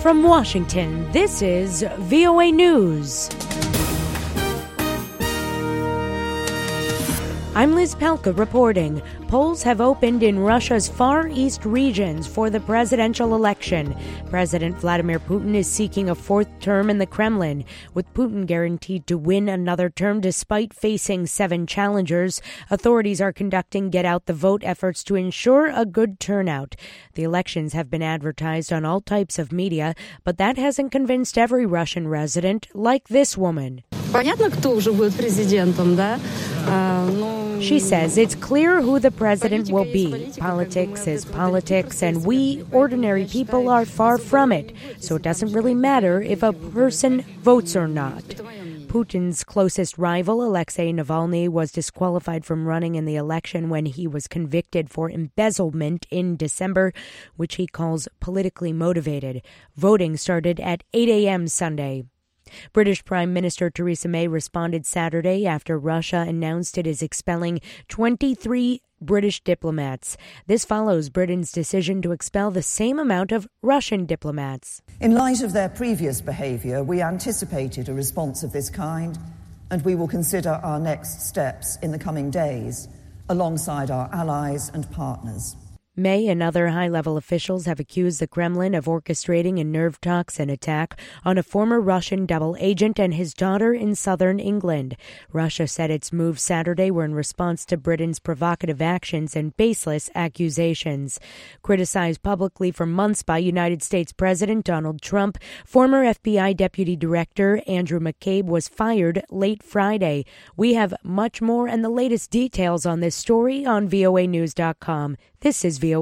From Washington, this is VOA News. I'm Liz Pelka reporting. Polls have opened in Russia's Far East regions for the presidential election. President Vladimir Putin is seeking a fourth term in the Kremlin, with Putin guaranteed to win another term despite facing 7 challengers. Authorities are conducting get-out-the-vote efforts to ensure a good turnout. The elections have been advertised on all types of media, but that hasn't convinced every Russian resident, like this woman. She says it's clear who the president will be. Politics is politics, and we, ordinary people, are far from it. So it doesn't really matter if a person votes or not. Putin's closest rival, Alexei Navalny, was disqualified from running in the election when he was convicted for embezzlement in December, which he calls politically motivated. Voting started at 8 a.m. Sunday. British Prime Minister Theresa May responded Saturday after Russia announced it is expelling 23 British diplomats. This follows Britain's decision to expel the same amount of Russian diplomats. In light of their previous behaviour, we anticipated a response of this kind, and we will consider our next steps in the coming days, alongside our allies and partners. May and other high-level officials have accused the Kremlin of orchestrating a nerve toxin attack on a former Russian double agent and his daughter in southern England. Russia said its moves Saturday were in response to Britain's provocative actions and baseless accusations. Criticized publicly for months by United States President Donald Trump, former FBI Deputy Director Andrew McCabe was fired late Friday. We have much more and the latest details on this story on voanews.com. This is